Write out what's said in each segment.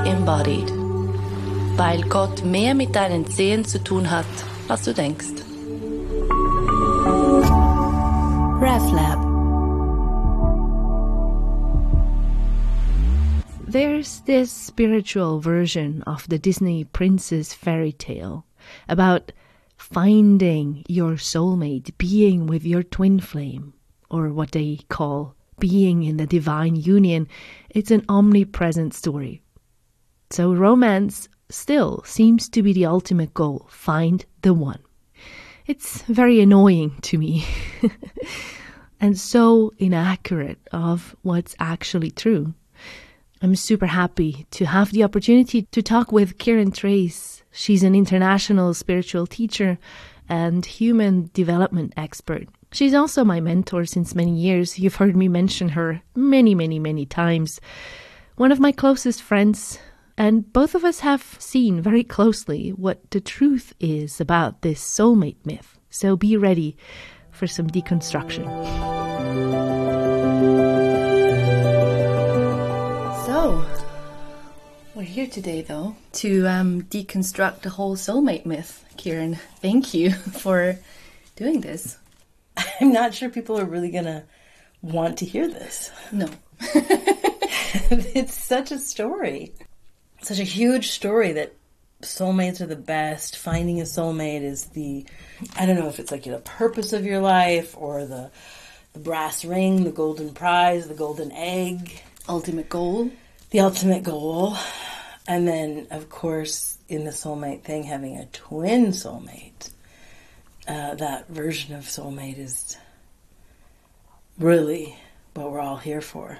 embodied. Weil Gott mehr mit deinen Zehen zu tun hat, als du denkst. RevLab. There's this spiritual version of the Disney princess fairy tale about finding your soulmate, being with your twin flame, or what they call being in the divine union. It's an omnipresent story. So romance still seems to be the ultimate goal. Find the one. It's very annoying to me and so inaccurate of what's actually true. I'm super happy to have the opportunity to talk with Kieran Trace. She's an international spiritual teacher and human development expert. She's also my mentor since many years. You've heard me mention her many times. One of my closest friends, and both of us have seen very closely what the truth is about this soulmate myth. So be ready for some deconstruction. So, we're here today, though, to deconstruct the whole soulmate myth. Kieran, thank you for doing this. I'm not sure people are really going to want to hear this. No. It's such a story. Such a huge story that soulmates are the best. Finding a soulmate is I don't know if it's like the purpose of your life or the brass ring, the golden prize, the golden egg. Ultimate goal. The ultimate goal. And then, of course, in the soulmate thing, having a twin soulmate. That version of soulmate is really what we're all here for.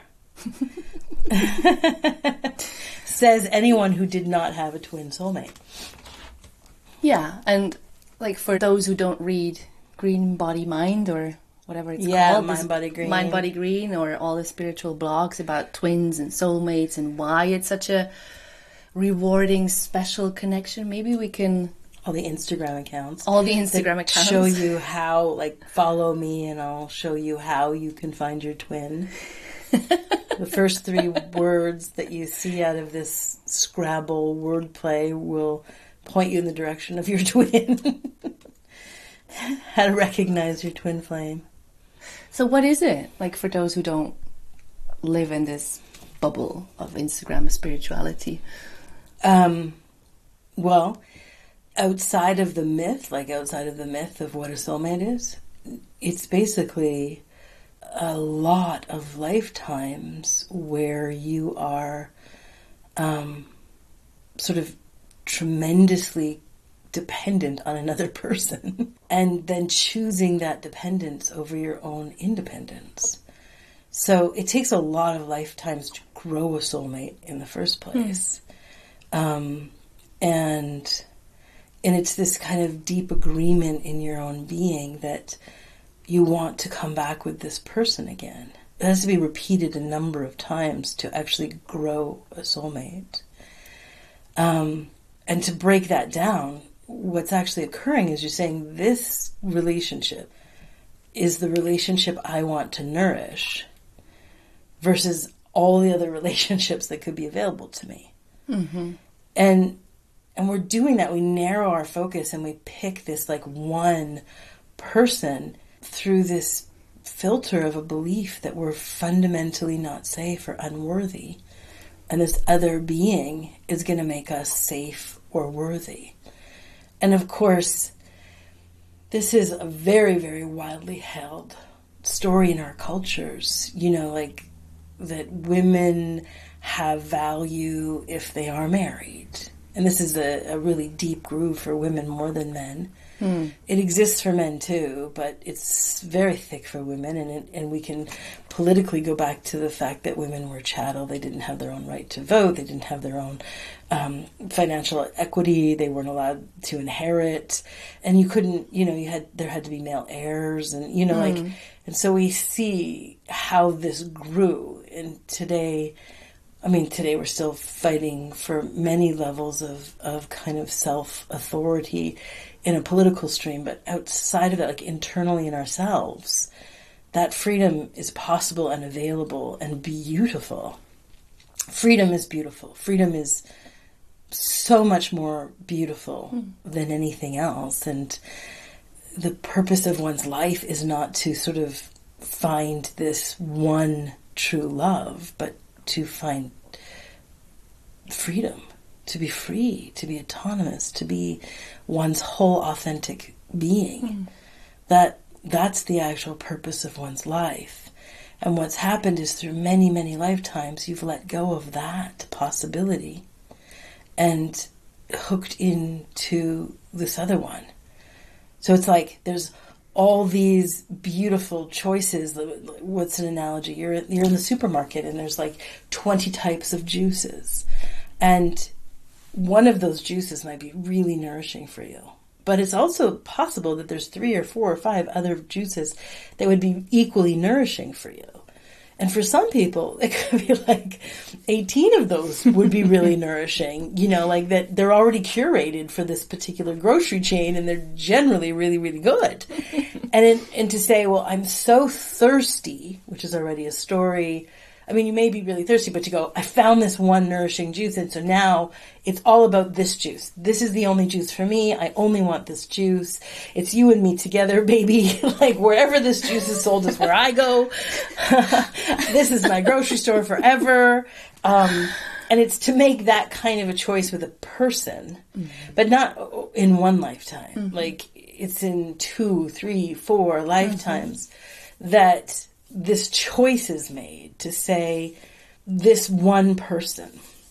Says anyone who did not have a twin soulmate. Yeah, and like for those who don't read Green Body Mind or whatever it's called. Yeah, Mind Body Green. Mind Body Green, or all the spiritual blogs about twins and soulmates and why it's such a rewarding, special connection. Maybe we can... All the Instagram accounts. Show you how, follow me and I'll show you how you can find your twin. The first 3 words that you see out of this Scrabble wordplay will point you in the direction of your twin. How to recognize your twin flame. So what is it? For those who don't live in this bubble of Instagram spirituality. Well, outside of the myth of what a soulmate is, it's basically a lot of lifetimes where you are sort of tremendously dependent on another person and then choosing that dependence over your own independence. So it takes a lot of lifetimes to grow a soulmate in the first place. And it's this kind of deep agreement in your own being that you want to come back with this person again. It has to be repeated a number of times to actually grow a soulmate. And to break that down, what's actually occurring is you're saying this relationship is the relationship I want to nourish versus all the other relationships that could be available to me. Mm-hmm. And we're doing that. We narrow our focus and we pick this one person through this filter of a belief that we're fundamentally not safe or unworthy. And this other being is going to make us safe or worthy. And of course, this is a very, very widely held story in our cultures. That women have value if they are married. And this is a really deep groove for women more than men. It exists for men too, but it's very thick for women. And we can politically go back to the fact that women were chattel. They didn't have their own right to vote. They didn't have their own financial equity. They weren't allowed to inherit. And you couldn't, there had to be male heirs. And, and so we see how this grew. And today we're still fighting for many levels of kind of self-authority in a political stream, but outside of it, internally in ourselves, that freedom is possible and available and beautiful. freedom is beautiful. Freedom is so much more beautiful than anything else. And the purpose of one's life is not to sort of find this one true love, but to find freedom, to be free, to be autonomous, to be one's whole authentic being. That's the actual purpose of one's life. And what's happened is through many, many lifetimes, you've let go of that possibility and hooked into this other one. So it's like there's all these beautiful choices. What's an analogy? You're in the supermarket and there's like 20 types of juices. And one of those juices might be really nourishing for you. But it's also possible that there's 3 or 4 or 5 other juices that would be equally nourishing for you. And for some people, it could be like 18 of those would be really nourishing, like that they're already curated for this particular grocery chain and they're generally really, really good. And to say, well, I'm so thirsty, which is already a story. I mean, you may be really thirsty, but you go, I found this one nourishing juice, and so now it's all about this juice. This is the only juice for me. I only want this juice. It's you and me together, baby. Like, wherever this juice is sold is where I go. This is my grocery store forever. And it's to make that kind of a choice with a person, but not in one lifetime. Like, it's in 2, 3, 4 lifetimes that this choice is made to say this one person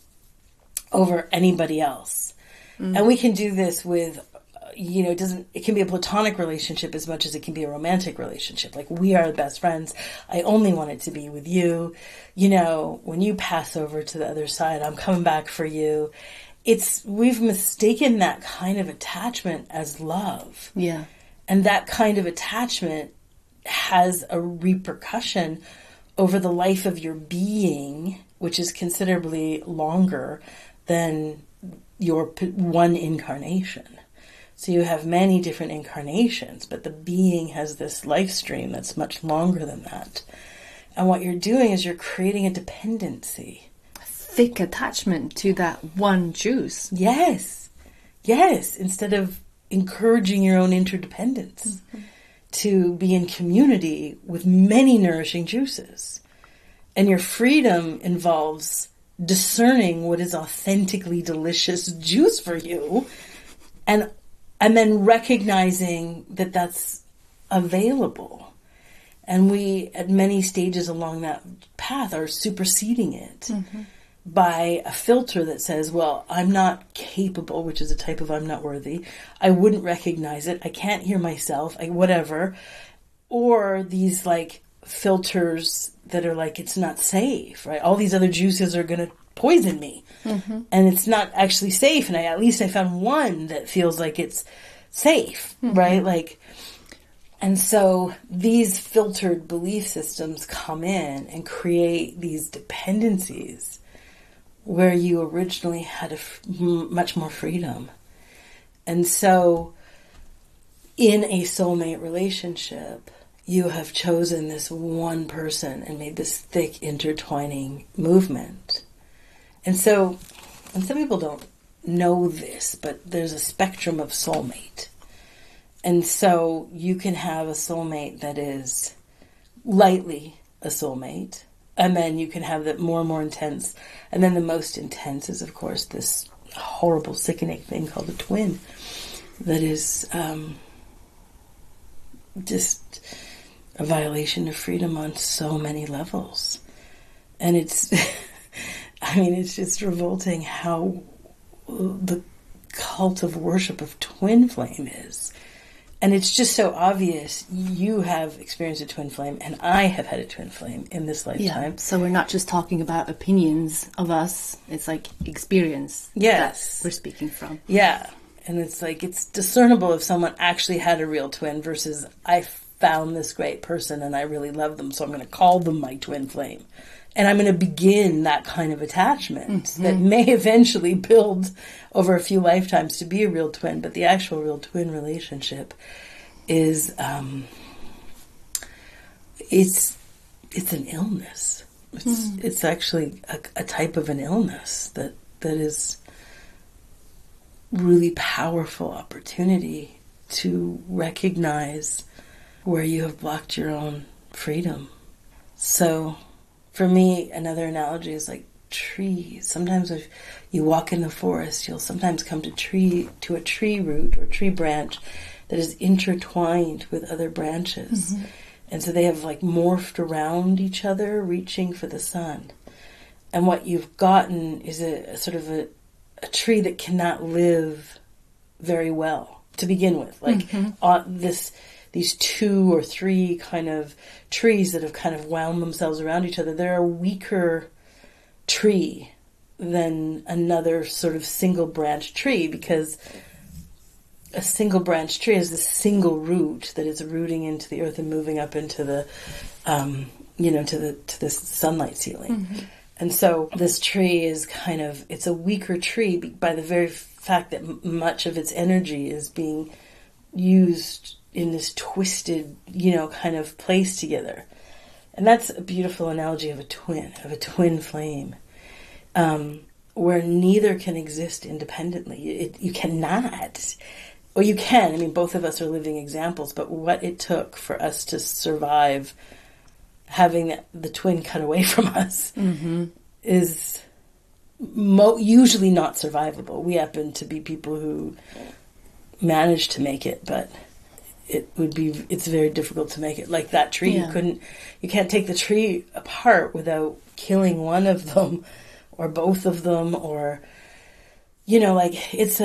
over anybody else. And we can do this with, it can be a platonic relationship as much as it can be a romantic relationship. Like, we are best friends. I only want it to be with you. When you pass over to the other side, I'm coming back for you. We've mistaken that kind of attachment as love. Yeah. And that kind of attachment has a repercussion over the life of your being, which is considerably longer than your one incarnation. So you have many different incarnations, but the being has this life stream that's much longer than that. And what you're doing is you're creating a dependency. Thick attachment to that one juice. Yes. Instead of encouraging your own interdependence. To be in community with many nourishing juices. And your freedom involves discerning what is authentically delicious juice for you and then recognizing that that's available. And we, at many stages along that path, are superseding it by a filter that says, well, I'm not capable, which is a type of I'm not worthy. I wouldn't recognize it. I can't hear myself, whatever. Or these like filters that are like, it's not safe, right? All these other juices are going to poison me. And it's not actually safe. And at least I found one that feels like it's safe, right? Like, and so these filtered belief systems come in and create these dependencies where you originally had much more freedom. And so in a soulmate relationship, you have chosen this one person and made this thick intertwining movement. And so, and some people don't know this, but there's a spectrum of soulmate. And so you can have a soulmate that is lightly a soulmate, and then you can have that more and more intense. And then the most intense is, of course, this horrible, sickening thing called a twin that is just a violation of freedom on so many levels. And it's, it's just revolting how the cult of worship of twin flame is. And it's just so obvious. You have experienced a twin flame, and I have had a twin flame in this lifetime. Yeah, so we're not just talking about opinions of us. It's like experience that we're speaking from. Yeah, and it's like it's discernible if someone actually had a real twin versus I found this great person and I really love them, so I'm going to call them my twin flame. And I'm going to begin that kind of attachment that may eventually build over a few lifetimes to be a real twin. But the actual real twin relationship is, it's an illness. It's actually a type of an illness that is really powerful opportunity to recognize where you have blocked your own freedom. So for me, another analogy is like trees. Sometimes if you walk in the forest, you'll sometimes come to a tree root or tree branch that is intertwined with other branches. Mm-hmm. And so they have like morphed around each other, reaching for the sun. And what you've gotten is a sort of a tree that cannot live very well to begin with. Like these 2 or 3 kind of trees that have kind of wound themselves around each other, they're a weaker tree than another sort of single branch tree, because a single branch tree is the single root that is rooting into the earth and moving up into the, to the sunlight ceiling. Mm-hmm. And so this tree is it's a weaker tree by the very fact that much of its energy is being used in this twisted, kind of place together. And that's a beautiful analogy of a twin flame, where neither can exist independently. You cannot. Well, you can. I mean, both of us are living examples, but what it took for us to survive having the twin cut away from us is usually not survivable. We happen to be people who managed to make it, but it's very difficult to make it. Like that tree, you can't take the tree apart without killing one of them or both of them, or, it's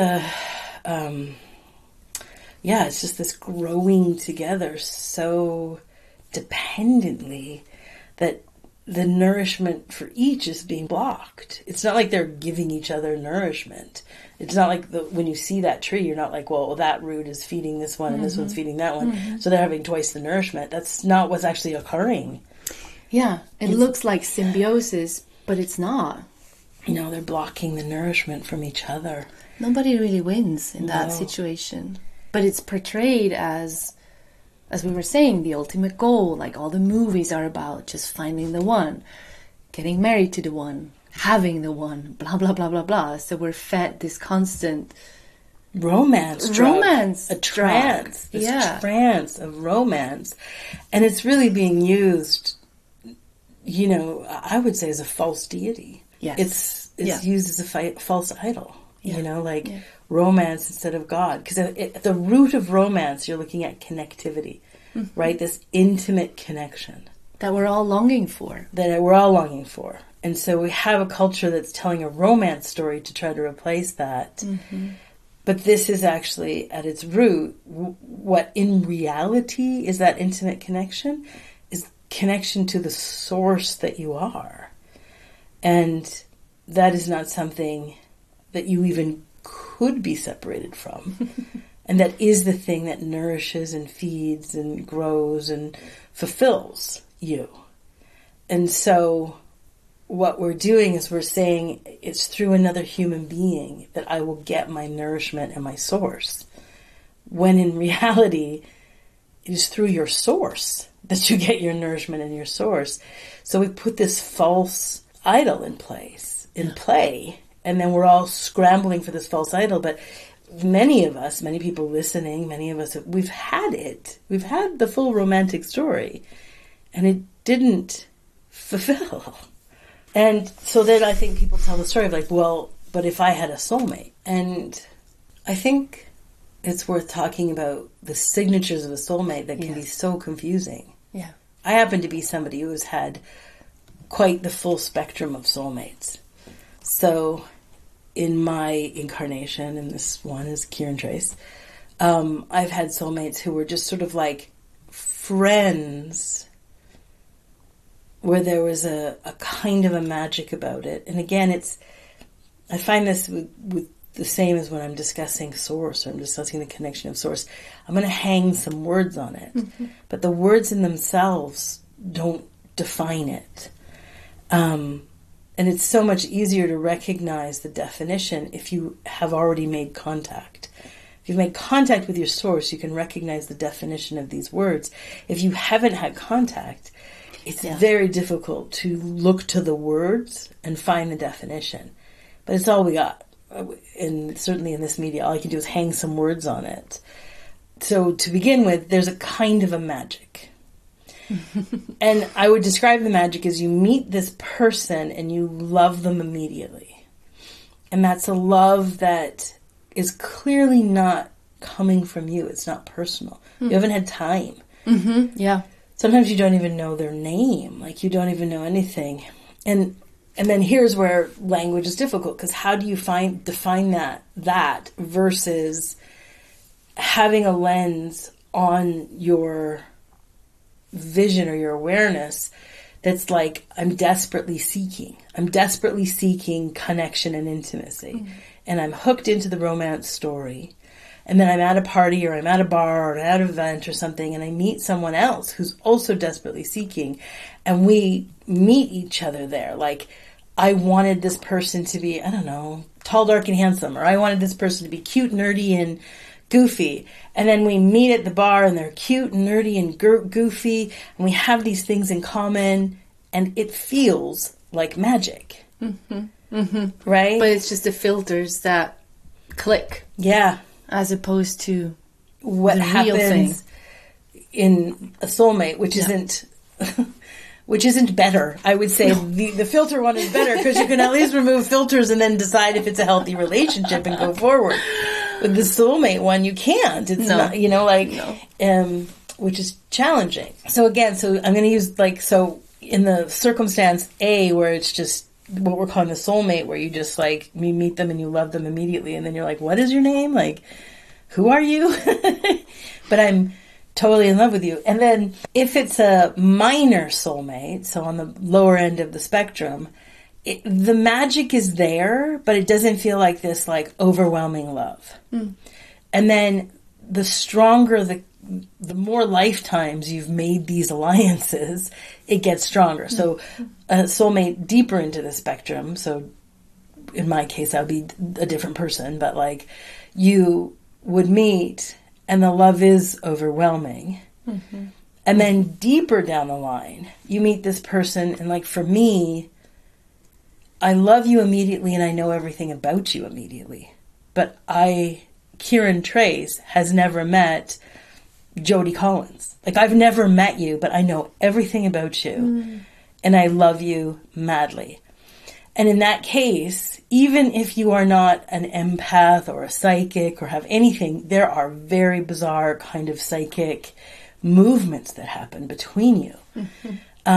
it's just this growing together so dependently that the nourishment for each is being blocked. It's not like they're giving each other nourishment. It's not like when you see that tree, you're not like, well, that root is feeding this one and this one's feeding that one, so they're having twice the nourishment. That's not what's actually occurring. Yeah, it looks like symbiosis, but it's not. They're blocking the nourishment from each other. Nobody really wins in that situation. But it's portrayed as we were saying, the ultimate goal. Like all the movies are about just finding the one, getting married to the one, having the one, blah, blah, blah, blah, blah. So we're fed this constant romance a trance, trance of romance. And it's really being used, I would say, as a false deity. Yes. It's used as a false idol, romance instead of God. Because at the root of romance, you're looking at connectivity, right? This intimate connection. That we're all longing for. And so we have a culture that's telling a romance story to try to replace that. Mm-hmm. But this is actually, at its root, what in reality is that intimate connection, is connection to the source that you are. And that is not something that you even could be separated from. And that is the thing that nourishes and feeds and grows and fulfills you. And so what we're doing is we're saying it's through another human being that I will get my nourishment and my source. When in reality, it is through your source that you get your nourishment and your source. So we put this false idol in play, and then we're all scrambling for this false idol. But many people listening, many of us, we've had it. We've had the full romantic story, and it didn't fulfill. And so then I think people tell the story of like, well, but if I had a soulmate. And I think it's worth talking about the signatures of a soulmate that can be so confusing. Yeah. I happen to be somebody who has had quite the full spectrum of soulmates. So in my incarnation, and this one is Kieran Trace, I've had soulmates who were just sort of like friends, where there was a kind of a magic about it. And again, I find this with the same as when I'm discussing source, or I'm discussing the connection of source. I'm going to hang some words on it, but the words in themselves don't define it. And it's so much easier to recognize the definition if you have already made contact. If you've made contact with your source, you can recognize the definition of these words. If you haven't had contact, it's very difficult to look to the words and find the definition. But it's all we got. And certainly in this media, all I can do is hang some words on it. So to begin with, there's a kind of a magic. And I would describe the magic as you meet this person and you love them immediately. And that's a love that is clearly not coming from you. It's not personal. You haven't had time. Mm-hmm. Yeah. Sometimes you don't even know their name. Like, you don't even know anything. And then here's where language is difficult, because how do you define that versus having a lens on your vision or your awareness that's like, I'm desperately seeking connection and intimacy. And I'm hooked into the romance story. And then I'm at a party or I'm at a bar or at an event or something, and I meet someone else who's also desperately seeking, and we meet each other there. Like, I wanted this person to be, I don't know, tall, dark, and handsome, or I wanted this person to be cute, nerdy, and goofy. And then we meet at the bar and they're cute and nerdy and goofy, and we have these things in common, and it feels like magic. Mm-hmm. Mm-hmm. Right? But it's just the filters that click. Yeah. As opposed to what the real happens in a soulmate, which isn't better. I would say the filter one is better, because you can at least remove filters and then decide if it's a healthy relationship and go forward. With the soulmate one, you can't. It's not, which is challenging. So again, I'm going to use in the circumstance A, where it's just what we're calling the soulmate, where you just like, you meet them and you love them immediately, and then you're like, what is your name? Like, who are you? But I'm totally in love with you. And then if it's a minor soulmate, so on the lower end of the spectrum, the magic is there, but it doesn't feel like this like overwhelming love. And then the stronger the more lifetimes you've made these alliances, it gets stronger. So a soulmate deeper into the spectrum, so in my case, that would be a different person, but like, you would meet and the love is overwhelming. Mm-hmm. And then deeper down the line, you meet this person, and like, for me, I love you immediately and I know everything about you immediately. But Kieran Trace, has never met Jody Collins. Like, I've never met you, but I know everything about you, and I love you madly. And in that case, even if you are not an empath or a psychic or have anything, there are very bizarre kind of psychic movements that happen between you. Mm-hmm.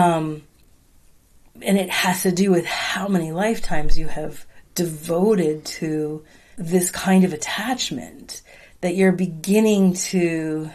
And it has to do with how many lifetimes you have devoted to this kind of attachment, that you're beginning to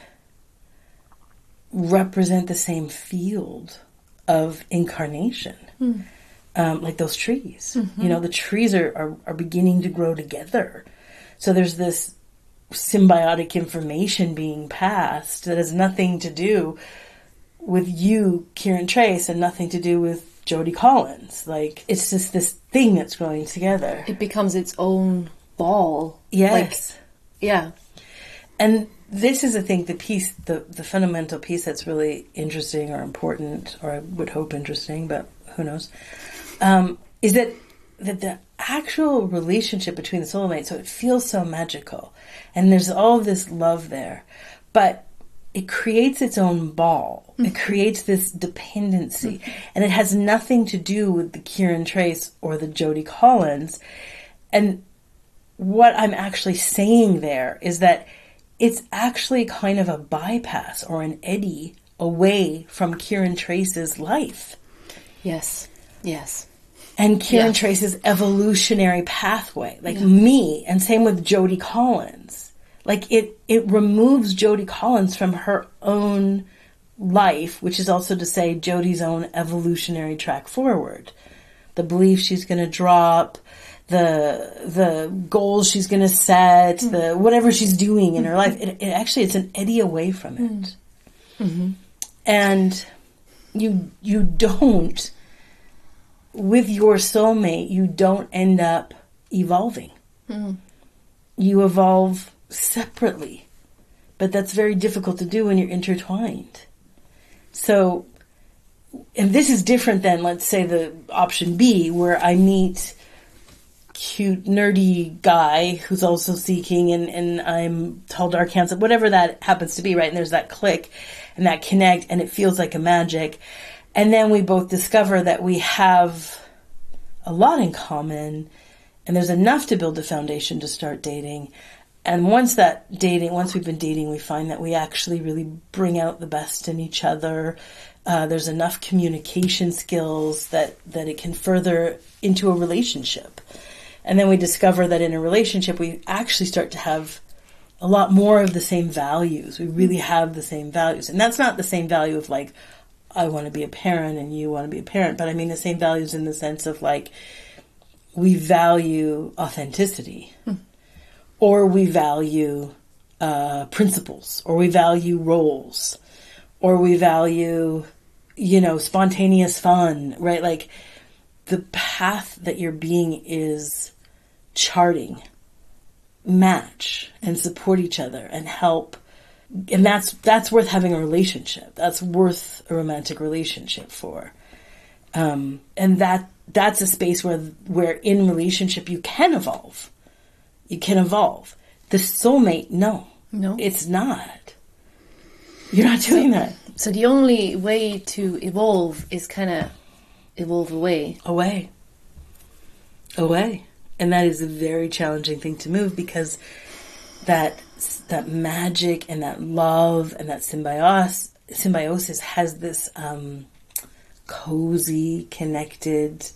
represent the same field of incarnation. Like those trees. Mm-hmm. The trees are beginning to grow together. So there's this symbiotic information being passed that has nothing to do with you, Kieran Trace, and nothing to do with Jody Collins. Like, it's just this thing that's growing together. It becomes its own ball. Yes. Yeah. And this is, I think, the fundamental piece that's really interesting or important, or I would hope interesting, but who knows, is that the actual relationship between the soulmates, so it feels so magical, and there's all this love there, but it creates its own ball. Mm-hmm. It creates this dependency, and it has nothing to do with the Kieran Trace or the Jody Collins. And what I'm actually saying there is that it's actually kind of a bypass or an eddy away from Kieran Trace's life. Yes. Yes. And Kieran Trace's evolutionary pathway. Like me, and same with Jody Collins. Like, it removes Jody Collins from her own life, which is also to say Jody's own evolutionary track forward. The beliefs she's going to drop, the goals she's going to set, the whatever she's doing in her life. It's an eddy away from it. Mm-hmm. And you don't, with your soulmate, you don't end up evolving. You evolve separately, but that's very difficult to do when you're intertwined. So and this is different than, let's say, the option B, where I meet cute, nerdy guy who's also seeking, and I'm tall, dark, handsome, whatever that happens to be, right? And there's that click and that connect, and it feels like a magic. And then we both discover that we have a lot in common, and there's enough to build a foundation to start dating. And once we've been dating, we find that we actually really bring out the best in each other. There's enough communication skills that it can further into a relationship. And then we discover that in a relationship, we actually start to have a lot more of the same values. We really have the same values. And that's not the same value of like, I want to be a parent and you want to be a parent. But I mean the same values in the sense of like, we value authenticity. Or we value principles. Or we value roles. Or we value, spontaneous fun, right? Like, the path that your being is charting match and support each other and help. And that's worth having a relationship. That's worth a romantic relationship for. And that's a space where in relationship you can evolve. You can evolve. The soulmate, no, it's not. You're not doing that. So the only way to evolve is kind of evolve away. And that is a very challenging thing to move, because that magic and that love and that symbiosis has this cozy, connected,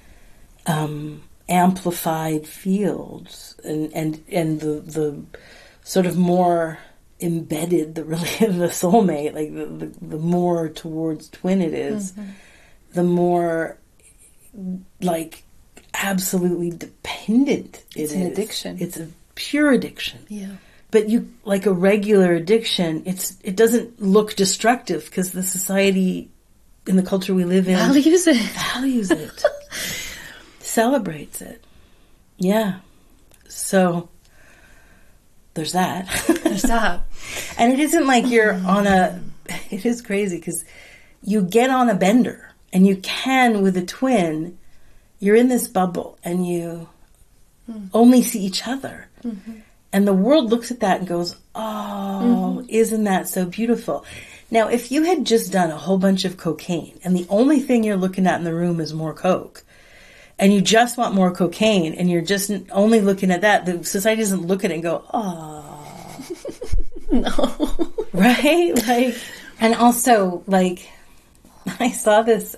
amplified field, and the sort of more embedded the soulmate, like the more towards twin it is, the more like absolutely dependent it is. It's an addiction. It's a pure addiction. Yeah. But you, like a regular addiction, it doesn't look destructive because the society in the culture we live in values it, celebrates it. Yeah. So there's that. And it isn't like you're on it is crazy because you get on a bender, and you can with a twin, you're in this bubble and you only see each other. And the world looks at that and goes, oh, isn't that so beautiful? Now, if you had just done a whole bunch of cocaine and the only thing you're looking at in the room is more coke, and you just want more cocaine and you're just only looking at that, the society doesn't look at it and go, oh. No. Right? Like, and also, like, I saw this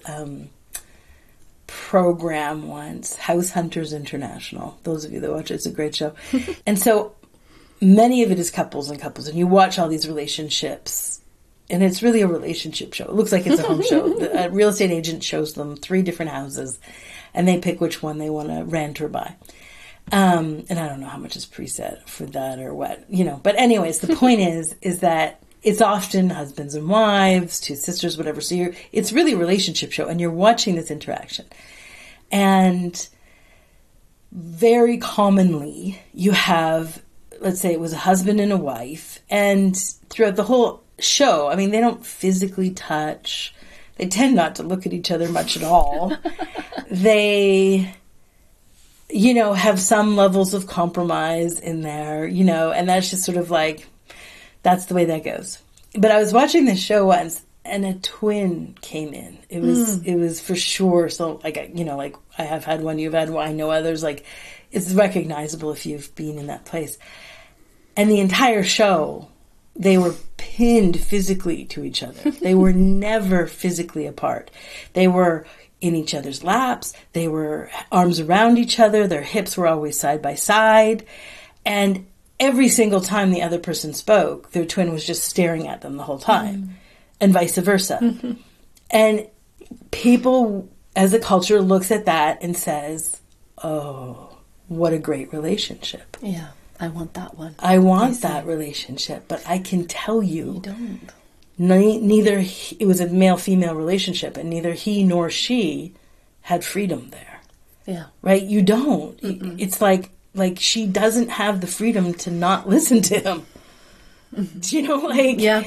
program once, House Hunters International. Those of you that watch it, it's a great show. And so many of it is couples, and you watch all these relationships, and it's really a relationship show. It looks like it's a home show. A real estate agent shows them 3 different houses, and they pick which one they want to rent or buy. And I don't know how much is preset for that or what, But anyways, the point is that it's often husbands and wives, 2 sisters, whatever. So it's really a relationship show, and you're watching this interaction. And very commonly you have, let's say it was a husband and a wife, and throughout the whole show, I mean, they don't physically touch. They tend not to look at each other much at all. They, have some levels of compromise in there, and that's just sort of like, that's the way that goes. But I was watching this show once, and a twin came in. It was for sure. So like, like I have had one, you've had one, I know others. Like, it's recognizable if you've been in that place. And the entire show, they were pinned physically to each other. They were never physically apart. They were in each other's laps. They were arms around each other. Their hips were always side by side. And every single time the other person spoke, their twin was just staring at them the whole time, and vice versa. And people, as a culture, looks at that and says, oh, what a great relationship. Yeah, I want that one. I want that relationship, but I can tell you... You don't. Neither it was a male-female relationship, and neither he nor she had freedom there. Yeah. Right? You don't. It's like she doesn't have the freedom to not listen to him. Do you know, like... Yeah.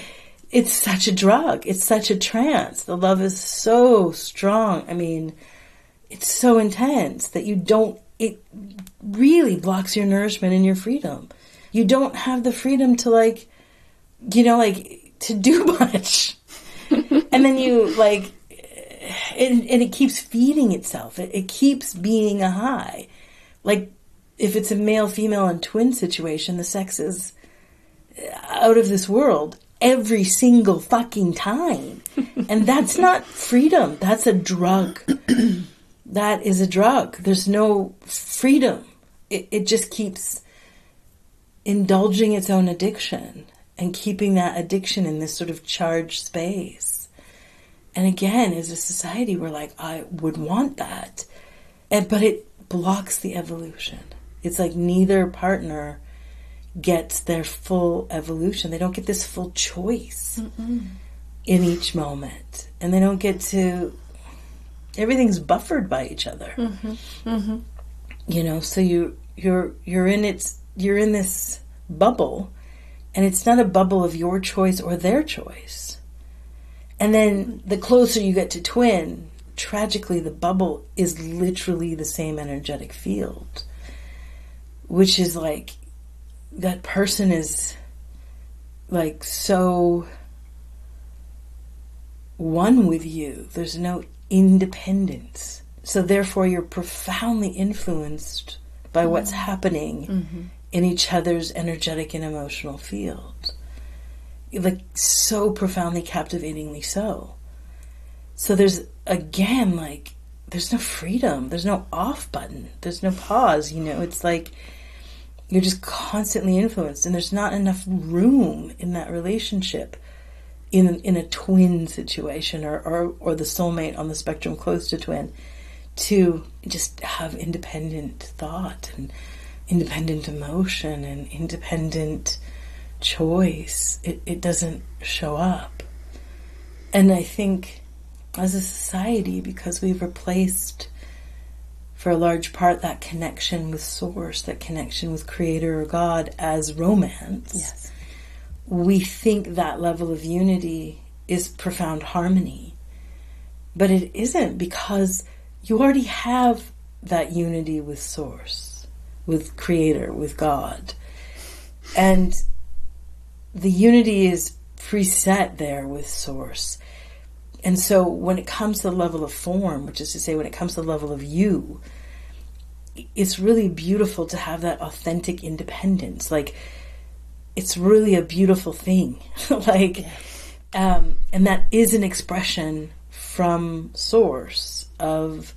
it's such a drug. It's such a trance. The love is so strong. I mean, it's so intense that it really blocks your nourishment and your freedom. You don't have the freedom to to do much. And then you and it keeps feeding itself. It keeps being a high. Like if it's a male, female, and twin situation, the sex is out of this world every single fucking time. And that's not freedom. That's a drug. That is a drug. There's no freedom. It just keeps indulging its own addiction and keeping that addiction in this sort of charged space. And again, as a society, we're like, I would want that. But it blocks the evolution. It's like neither partner gets their full evolution. They don't get this full choice in each moment. And they don't get to... Everything's buffered by each other. So you're in this bubble, and it's not a bubble of your choice or their choice. And then the closer you get to twin, tragically the bubble is literally the same energetic field, which is like that person is like so one with you. There's no independence. So therefore you're profoundly influenced by what's happening in each other's energetic and emotional field. Like so profoundly, captivatingly so. So there's, again, like, there's no freedom. There's no off button. There's no pause, It's like you're just constantly influenced, and there's not enough room in that relationship in a twin situation or the soulmate on the spectrum close to twin to just have independent thought and independent emotion and independent choice. It doesn't show up. And I think as a society, because we've replaced for a large part that connection with source, that connection with creator or God as romance, Yes. we think that level of unity is profound harmony. But it isn't, because you already have that unity with source, with creator, with God. And the unity is preset there with source. And so when it comes to the level of form, which is to say when it comes to the level of you, it's really beautiful to have that authentic independence. Like, it's really a beautiful thing. And that is an expression from source of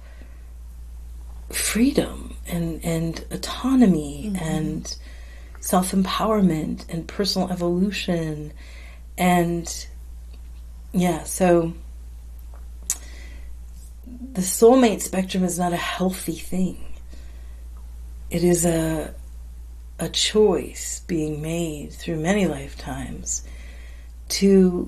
freedom and autonomy and self-empowerment and personal evolution. And so the soulmate spectrum is not a healthy thing. It is a choice being made through many lifetimes to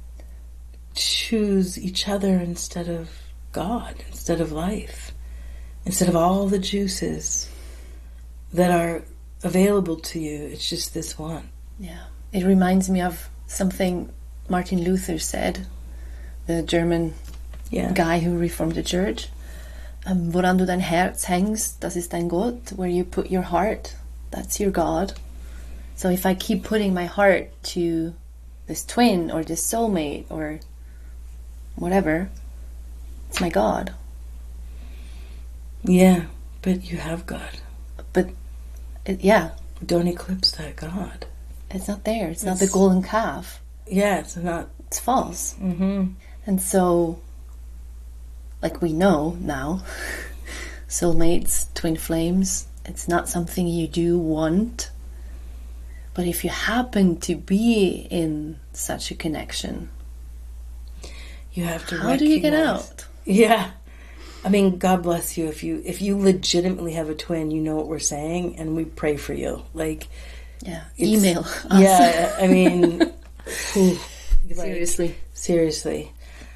choose each other instead of God, instead of life, instead of all the juices that are available to you. It's just this one. Yeah. It reminds me of something Martin Luther said, the German guy who reformed the church. Woran du dein Herz hängst, das ist dein Gott. Where you put your heart, that's your God. So if I keep putting my heart to this twin or this soulmate or whatever, it's my God. Yeah, but you have God. But, Don't eclipse that God. It's not there. It's not the golden calf. Yeah, it's not. It's false. And so, like we know now, soulmates, twin flames, it's not something you do want. But if you happen to be in such a connection, you have to how do you get out? Yeah. I mean, God bless you. If you legitimately have a twin, you know what we're saying, and we pray for you. Like, email us. Yeah, I mean, seriously.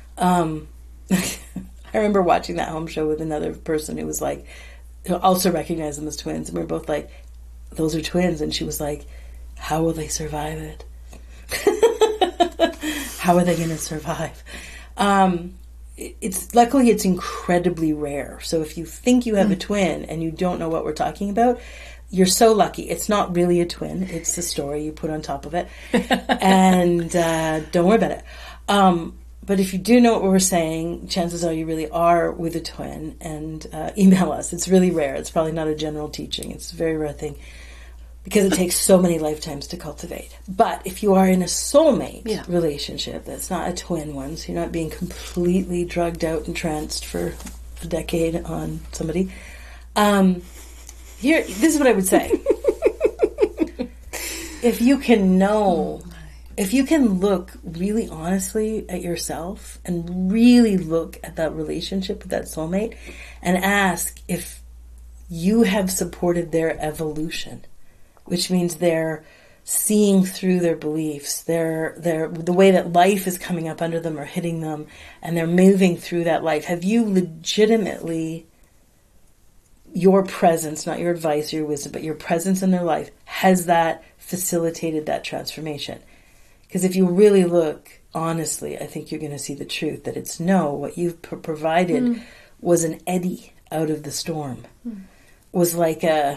I remember watching that home show with another person who was like, who also recognized them as twins, and we were both like, "Those are twins," and she was like, "How will they survive it?" How are they going to survive? Luckily it's incredibly rare. So if you think you have a twin and you don't know what we're talking about, you're so lucky. It's not really a twin. It's a story you put on top of it. And don't worry about it. But if you do know what we're saying, chances are you really are with a twin, and email us. It's really rare. It's probably not a general teaching. It's a very rare thing because it takes so many lifetimes to cultivate. But if you are in a soulmate relationship, that's not a twin one, so you're not being completely drugged out and tranced for a decade on somebody. This is what I would say. If you can know... If you can look really honestly at yourself and really look at that relationship with that soulmate and ask if you have supported their evolution, which means they're seeing through their beliefs, the way that life is coming up under them or hitting them, and they're moving through that life. Have you legitimately, your presence, not your advice or your wisdom, but your presence in their life, has that facilitated that transformation? Because if you really look honestly, I think you're going to see the truth, that it's no, what you've provided was an eddy out of the storm. Was like a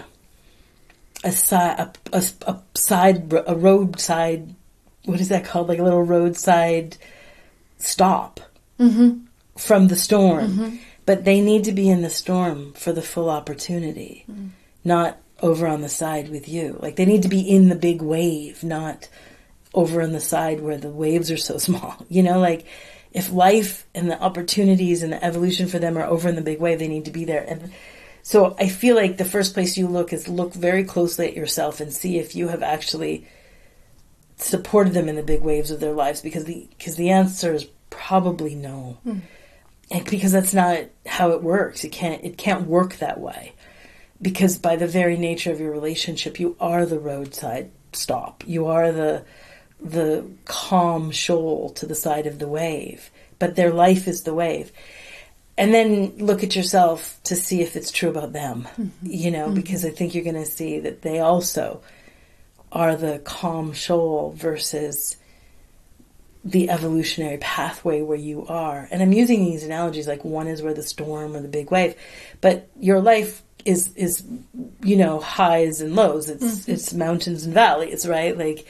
roadside, what is that called? Like a little roadside stop from the storm. But they need to be in the storm for the full opportunity, not over on the side with you. Like they need to be in the big wave, not over on the side where the waves are so small. You know, like if life and the opportunities and the evolution for them are over in the big wave, they need to be there. And so I feel like the first place you look is look very closely at yourself and see if you have actually supported them in the big waves of their lives, because the answer is probably no. And because that's not how it works. It can't work that way. Because by the very nature of your relationship, you are the roadside stop. You are the calm shoal to the side of the wave, but their life is the wave. And then look at yourself to see if it's true about them, you know, because I think you're going to see that they also are the calm shoal versus the evolutionary pathway where you are. And I'm using these analogies, like one is where the storm or the big wave, but your life is you know, highs and lows. It's mountains and valleys, right? Like,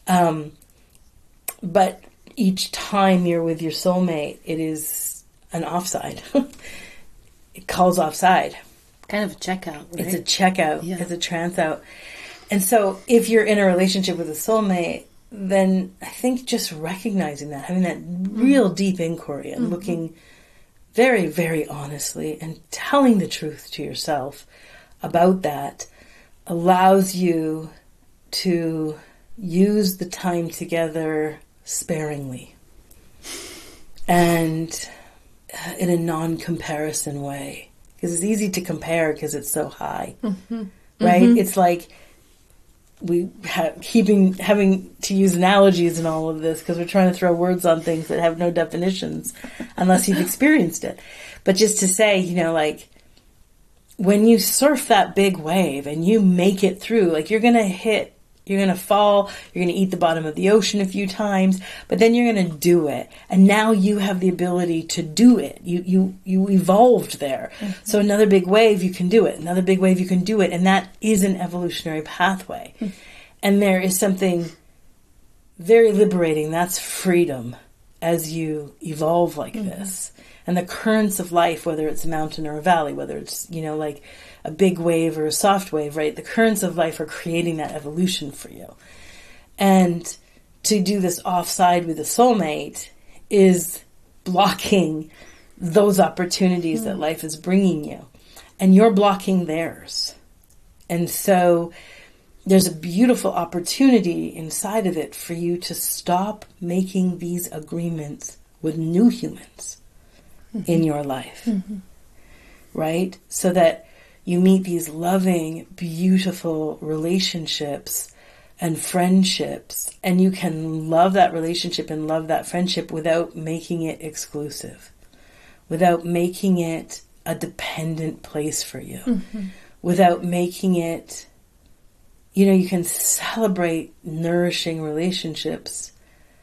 but each time you're with your soulmate, it is an offside. It calls offside. Kind of a checkout, right? It's a checkout. Yeah. It's a trance out. And so if you're in a relationship with a soulmate, then I think just recognizing that, having that real deep inquiry and looking very, very honestly and telling the truth to yourself about that allows you to use the time together sparingly and in a non-comparison way, because it's easy to compare because it's so high, right? It's like having to use analogies in all of this because we're trying to throw words on things that have no definitions unless you've experienced it. But just to say, you know, like when you surf that big wave and you make it through, like you're going to fall, you're going to eat the bottom of the ocean a few times, but then you're going to do it. And now you have the ability to do it. You evolved there. So another big wave, you can do it. Another big wave, you can do it. And that is an evolutionary pathway. And there is something very liberating. That's freedom as you evolve like this. And the currents of life, whether it's a mountain or a valley, whether it's, you know, like a big wave or a soft wave, right? The currents of life are creating that evolution for you. And to do this offside with a soulmate is blocking those opportunities that life is bringing you. And you're blocking theirs. And so there's a beautiful opportunity inside of it for you to stop making these agreements with new humans in your life, right? So that you meet these loving, beautiful relationships and friendships, and you can love that relationship and love that friendship without making it exclusive, without making it a dependent place for you, without making it, you know, you can celebrate nourishing relationships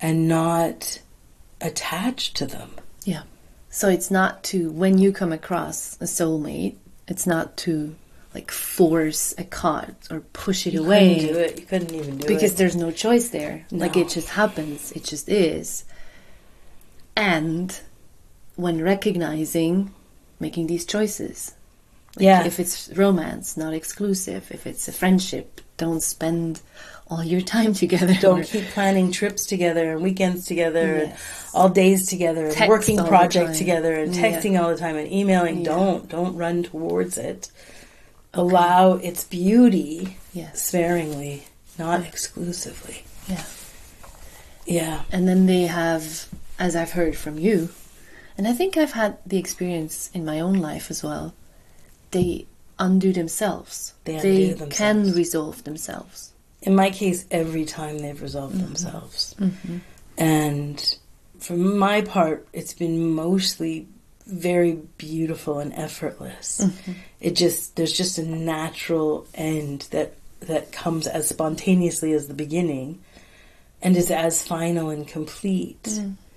and not attached to them. Yeah. So it's not to, when you come across a soulmate, it's not to like force a card or push it away. Couldn't do it. You couldn't even do it. Because there's no choice there. No. Like, it just happens. It just is. And when recognizing, making these choices. Like, yeah. if it's romance, not exclusive. If it's a friendship, don't spend all your time together. Don't keep planning trips together and weekends together and Yes. all days together and Text working all the projects time. together and texting all the time and emailing. Yeah. Don't run towards it. Allow its beauty Yes. sparingly, not exclusively. Yeah. Yeah. And then they have, as I've heard from you, and I think I've had the experience in my own life as well, they undo themselves. They undo themselves. Can resolve themselves. In my case, every time they've resolved themselves. Mm-hmm. And for my part, it's been mostly very beautiful and effortless. Mm-hmm. There's just a natural end that comes as spontaneously as the beginning and is as final and complete.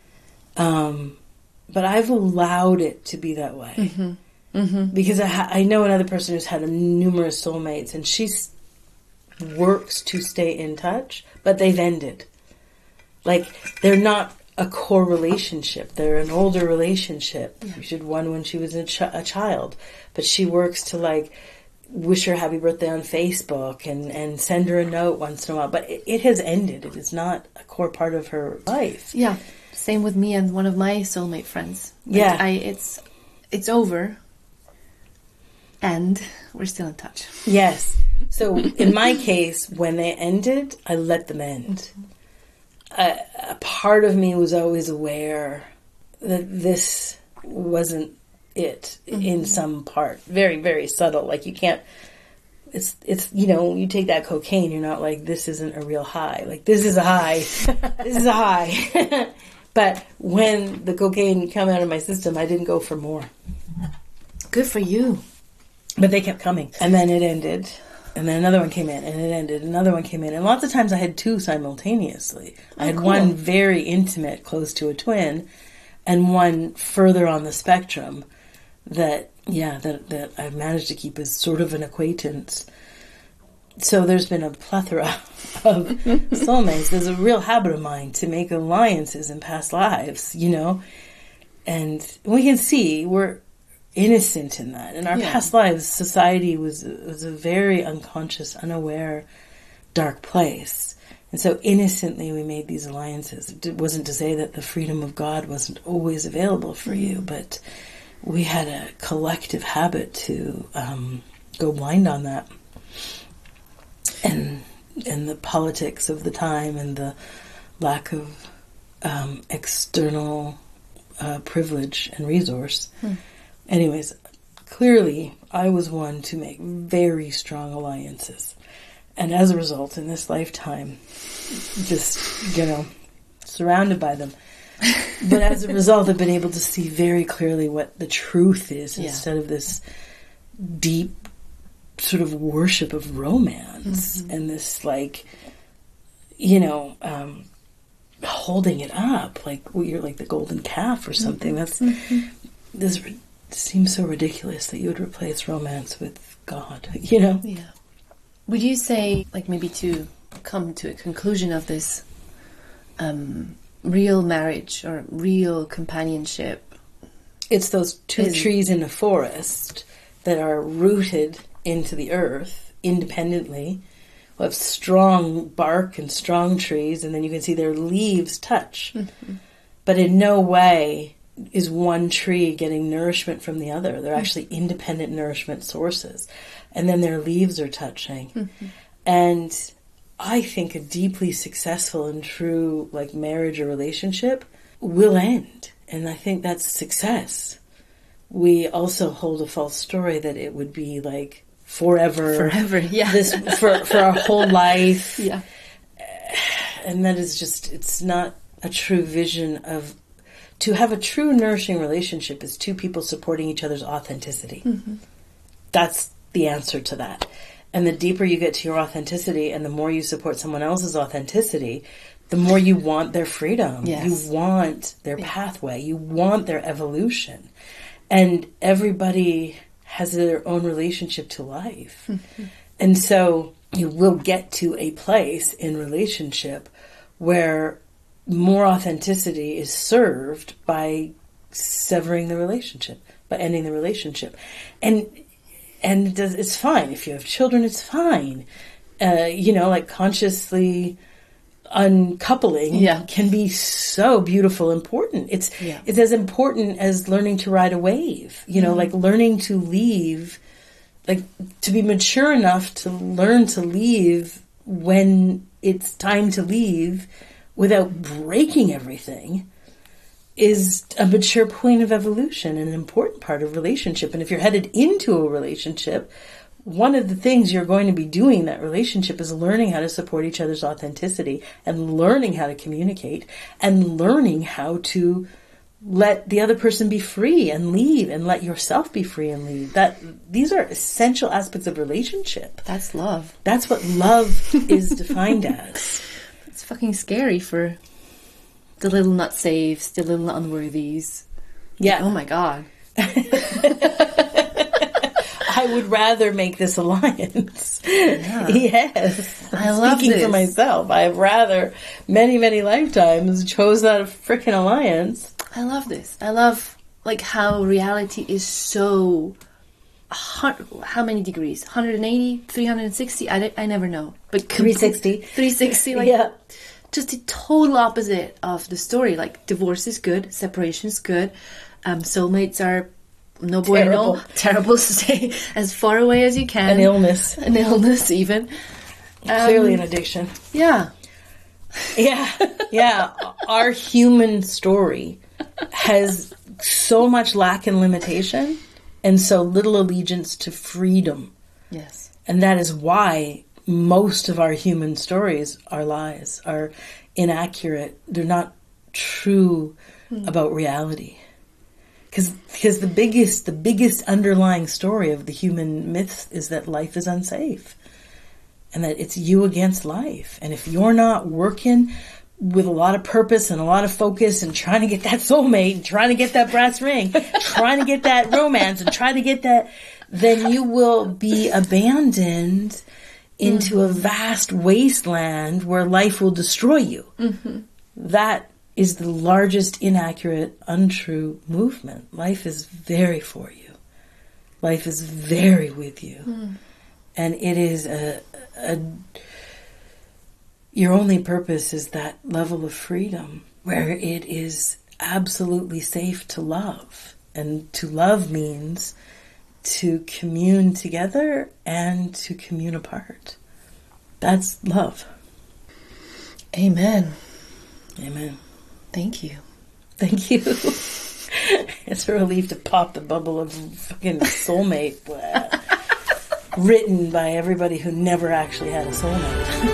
But I've allowed it to be that way. Mm-hmm. Mm-hmm. Because I know another person who's had numerous soulmates, and she works to stay in touch, but they've ended. Like, they're not a core relationship. They're an older relationship. Yeah. She had one when she was a child, but she works to, like, wish her happy birthday on Facebook and send her a note once in a while. But it has ended. It is not a core part of her life. Yeah. Same with me and one of my soulmate friends. Like, Yeah. It's over. And we're still in touch. Yes. So in my case, when they ended, I let them end. A part of me was always aware that this wasn't it in some part. Very, very subtle. Like, you can't, it's you take that cocaine, you're not like, this isn't a real high. Like, this is a high. This is a high. But when the cocaine came out of my system, I didn't go for more. Good for you. But they kept coming. And then it ended. And then another one came in, and it ended. Another one came in. And lots of times I had two simultaneously. I had one very intimate, close to a twin, and one further on the spectrum that I've managed to keep as sort of an acquaintance. So there's been a plethora of soulmates. There's a real habit of mine to make alliances in past lives, And we can see we're innocent in that. In our past lives, society was a very unconscious, unaware, dark place. And so innocently we made these alliances. It wasn't to say that the freedom of God wasn't always available for you, but we had a collective habit to go blind on that. And the politics of the time and the lack of external privilege and resource. Anyways, clearly I was one to make very strong alliances. And as a result, in this lifetime, just, surrounded by them. But as a result, I've been able to see very clearly what the truth is instead of this deep sort of worship of romance and this, holding it up like you're like the golden calf or something. That's this seems so ridiculous that you would replace romance with God. Yeah. Would you say, maybe to come to a conclusion of this, real marriage or real companionship? It's those two trees in a forest that are rooted into the earth independently, have strong bark and strong trees, and then you can see their leaves touch. But in no way is one tree getting nourishment from the other. They're actually independent nourishment sources. And then their leaves are touching. And I think a deeply successful and true marriage or relationship will end. And I think that's success. We also hold a false story that it would be forever, yeah. This for our whole life, yeah. And that is just, it's not a true vision of. To have a true nourishing relationship is two people supporting each other's authenticity. That's the answer to that. And the deeper you get to your authenticity and the more you support someone else's authenticity, the more you want their freedom. Yes. You want their pathway. You want their evolution. And everybody has their own relationship to life. And so you will get to a place in relationship where more authenticity is served by severing the relationship, by ending the relationship. And it's fine. If you have children, it's fine. Like consciously uncoupling can be so beautiful, important. It's as important as learning to ride a wave, like learning to leave, like to be mature enough to learn to leave when it's time to leave without breaking everything is a mature point of evolution and an important part of relationship. And if you're headed into a relationship, one of the things you're going to be doing in that relationship is learning how to support each other's authenticity and learning how to communicate and learning how to let the other person be free and leave and let yourself be free and leave. These are essential aspects of relationship. That's love. That's what love is defined as. It's fucking scary for the little not safes, the little unworthies. Yeah. Oh my God. I would rather make this alliance. Yeah. Yes. I love Speaking this. for myself, I've rather many, many lifetimes chose that freaking alliance. I love this. I love like how reality is so... How many degrees? 180? 360? I never know. But 360. 360, like... Yeah. Just the total opposite of the story. Like, divorce is good, separation is good, soulmates are no bueno, terrible, stay as far away as you can. An illness even. Clearly an addiction. Yeah. Yeah. Our human story has so much lack and limitation and so little allegiance to freedom. Yes. And that is why most of our human stories are lies, are inaccurate. They're not true about reality. Because the biggest underlying story of the human myth is that life is unsafe. And that it's you against life. And if you're not working with a lot of purpose and a lot of focus and trying to get that soulmate, and trying to get that brass ring, trying to get that romance and trying to get that, then you will be abandoned into a vast wasteland where life will destroy you. Mm-hmm. That is the largest inaccurate, untrue movement. Life is very for you. Life is very with you. And it is your only purpose is that level of freedom where it is absolutely safe to love. And to love means to commune together and to commune apart. That's love. Amen. Amen. Thank you. Thank you. It's a relief to pop the bubble of fucking soulmate written by everybody who never actually had a soulmate.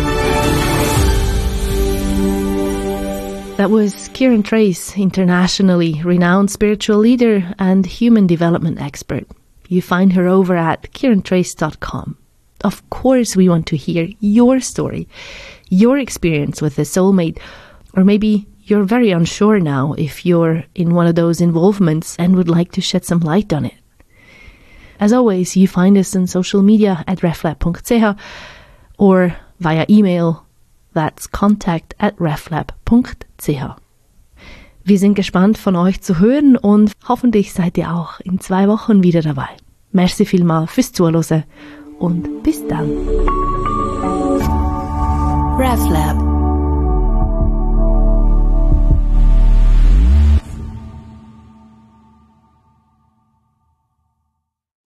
That was Kieran Trace, internationally renowned spiritual leader and human development expert. You find her over at kierantrace.com. Of course, we want to hear your story, your experience with a soulmate, or maybe you're very unsure now if you're in one of those involvements and would like to shed some light on it. As always, you find us on social media at reflab.ch or via email, that's contact@reflab.ch. Wir sind gespannt von euch zu hören und hoffentlich seid ihr auch in 2 Wochen wieder dabei. Merci vielmals fürs Zuhören und bis dann. RefLab